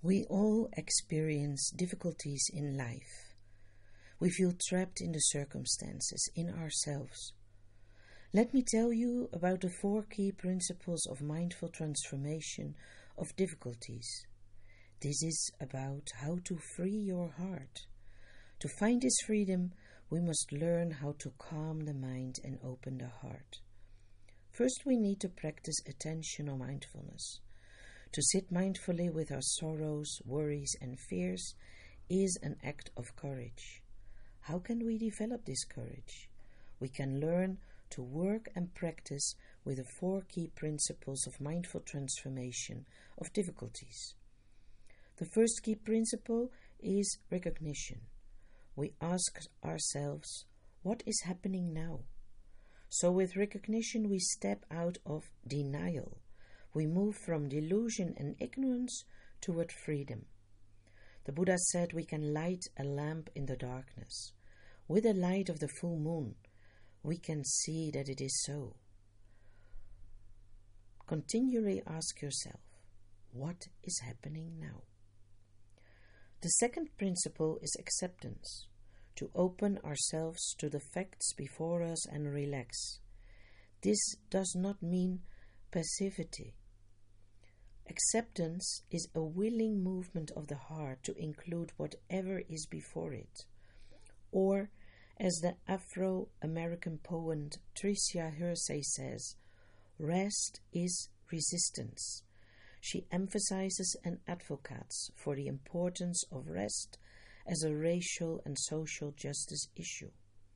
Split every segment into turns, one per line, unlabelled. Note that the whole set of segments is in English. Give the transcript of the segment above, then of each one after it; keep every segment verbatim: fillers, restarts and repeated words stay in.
We all experience difficulties in life. We feel trapped in the circumstances, in ourselves. Let me tell you about the four key principles of mindful transformation of difficulties. This is about how to free your heart. To find this freedom, we must learn how to calm the mind and open the heart. First, we need to practice attention or mindfulness. To sit mindfully with our sorrows, worries, and fears is an act of courage. How can we develop this courage? We can learn to work and practice with the four key principles of mindful transformation of difficulties. The first key principle is recognition. We ask ourselves, what is happening now? So with recognition, we step out of denial. We move from delusion and ignorance toward freedom. The Buddha said we can light a lamp in the darkness. With the light of the full moon, we can see that it is so. Continually ask yourself, what is happening now? The second principle is acceptance, to open ourselves to the facts before us and relax. This does not mean passivity. Acceptance is a willing movement of the heart to include whatever is before it. Or, as the Afro-American poet Tricia Hersey says, rest is resistance. She emphasizes and advocates for the importance of rest as a racial and social justice issue.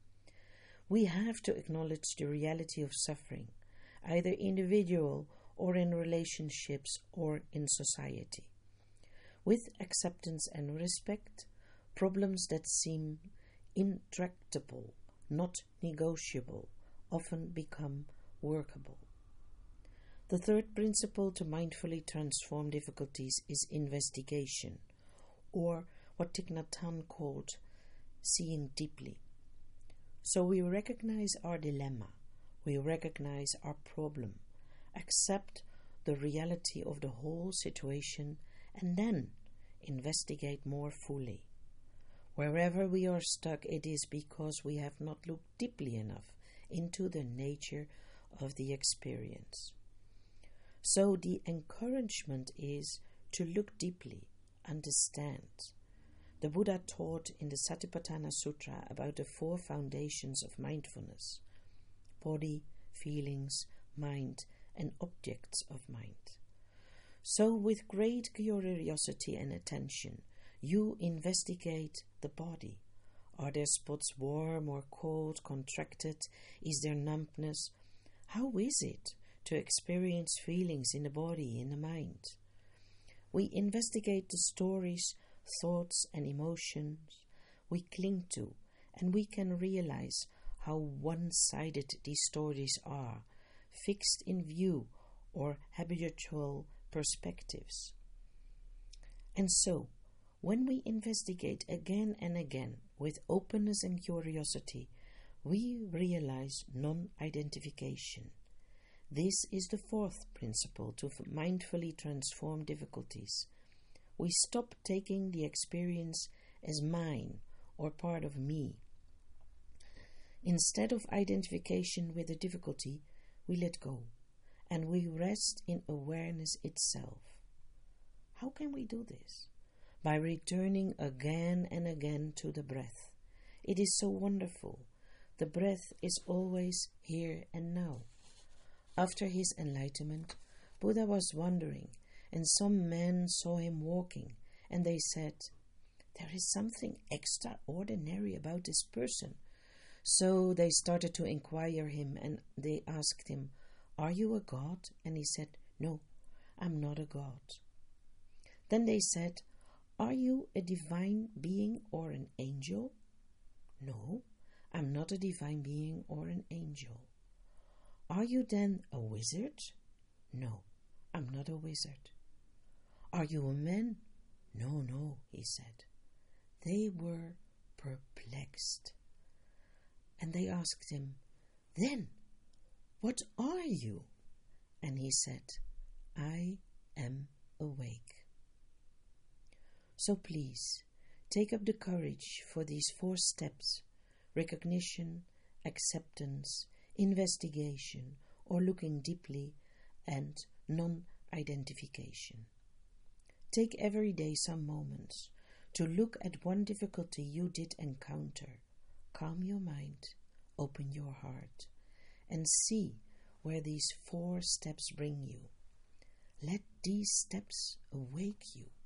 We have to acknowledge the reality of suffering, either individual or in relationships or in society. With acceptance and respect, problems that seem intractable, not negotiable, often become workable. The third principle to mindfully transform difficulties is investigation, or what Thich Nhat Hanh called seeing deeply. So we recognize our dilemma, we recognize our problem, accept the reality of the whole situation, and then investigate more fully. Wherever we are stuck, it is because we have not looked deeply enough into the nature of the experience. So the encouragement is to look deeply, understand. The Buddha taught in the Satipatthana Sutra about the four foundations of mindfulness: body, feelings, mind, and objects of mind. So with great curiosity and attention, you investigate the body. Are there spots warm or cold, contracted? Is there numbness? How is it to experience feelings in the body, in the mind? We investigate the stories, thoughts, and emotions we cling to, and we can realize how one-sided these stories are, fixed in view or habitual perspectives. And so, when we investigate again and again with openness and curiosity, we realize non-identification. This is the fourth principle to mindfully transform difficulties. We stop taking the experience as mine or part of me. Instead of identification with the difficulty, we let go, and we rest in awareness itself. How can we do this? By returning again and again to the breath. It is so wonderful. The breath is always here and now. After his enlightenment, Buddha was wandering, and some men saw him walking, and they said, "There is something extraordinary about this person." So they started to inquire him, and they asked him, "Are you a god?" And he said, "No, I'm not a god." Then they said, "Are you a divine being or an angel?" "No, I'm not a divine being or an angel." "Are you then a wizard?" "No, I'm not a wizard." "Are you a man?" "No, no," he said. They were perplexed. And they asked him, "Then, what are you?" And he said, "I am awake." So please, take up the courage for these four steps: recognition, acceptance, investigation, or looking deeply, and non-identification. Take every day some moments to look at one difficulty you did encounter. Calm your mind, open your heart, and see where these four steps bring you. Let these steps awake you.